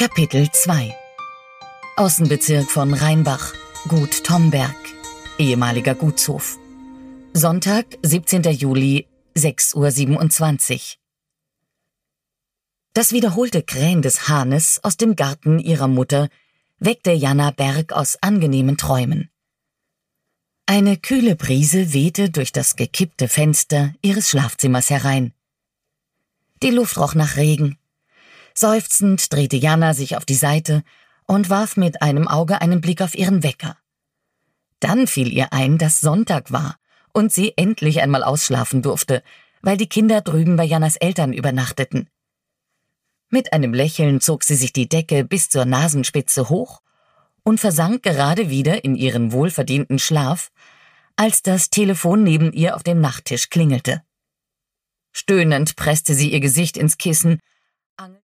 Kapitel 2 Außenbezirk von Rheinbach, Gut Tomberg, ehemaliger Gutshof. Sonntag, 17. Juli, 6:27 Uhr. Das wiederholte Krähen des Hahnes aus dem Garten ihrer Mutter weckte Jana Berg aus angenehmen Träumen. Eine kühle Brise wehte durch das gekippte Fenster ihres Schlafzimmers herein. Die Luft roch nach Regen. Seufzend drehte Jana sich auf die Seite und warf mit einem Auge einen Blick auf ihren Wecker. Dann fiel ihr ein, dass Sonntag war und sie endlich einmal ausschlafen durfte, weil die Kinder drüben bei Janas Eltern übernachteten. Mit einem Lächeln zog sie sich die Decke bis zur Nasenspitze hoch und versank gerade wieder in ihren wohlverdienten Schlaf, als das Telefon neben ihr auf dem Nachttisch klingelte. Stöhnend presste sie ihr Gesicht ins Kissen,